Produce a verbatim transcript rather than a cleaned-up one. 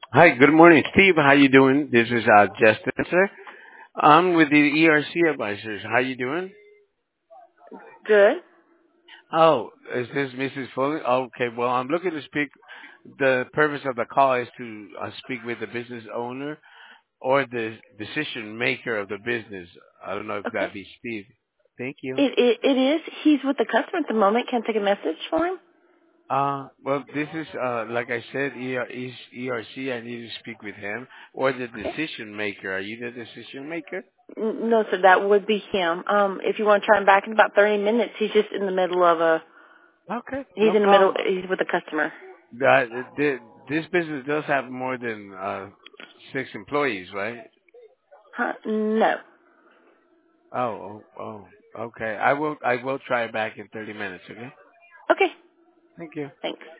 Hi, good morning, Steve. How you doing? This is uh, Justin, sir. I'm with the E R C advisors. How you doing? Good. Oh, is this Missus Foley? Okay, well, I'm looking to speak. The purpose of the call is to uh, speak with the business owner or the decision maker of the business. I don't know if Okay. that'd be Steve. Thank you. It, it it is. He's with the customer at the moment. Can I take a message for him? Uh, well, this is, uh, like I said, E R- is E R C. I need to speak with him or the Okay. decision maker. Are you the decision maker? N- No, sir. That would be him. Um, if you want to try him back in about thirty minutes, he's just in the middle of a. Okay, He's no in the middle. problem. He's with the customer. That thi- this business does have more than uh, six employees, right? Huh? No. Oh, oh, oh, okay. I will I will try back in thirty minutes. Okay. Okay. Thank you. Thanks.